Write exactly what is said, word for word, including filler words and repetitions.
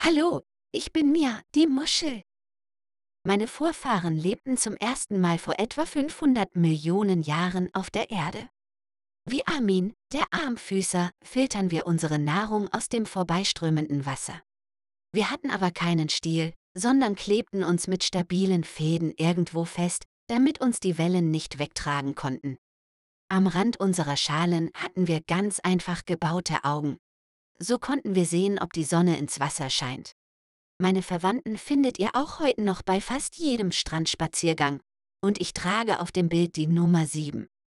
Hallo, ich bin Mia, die Muschel. Meine Vorfahren lebten zum ersten Mal vor etwa fünfhundert Millionen Jahren auf der Erde. Wie Armin, der Armfüßer, filtern wir unsere Nahrung aus dem vorbeiströmenden Wasser. Wir hatten aber keinen Stiel, sondern klebten uns mit stabilen Fäden irgendwo fest, damit uns die Wellen nicht wegtragen konnten. Am Rand unserer Schalen hatten wir ganz einfach gebaute Augen. So konnten wir sehen, ob die Sonne ins Wasser scheint. Meine Verwandten findet ihr auch heute noch bei fast jedem Strandspaziergang. Und ich trage auf dem Bild die Nummer sieben.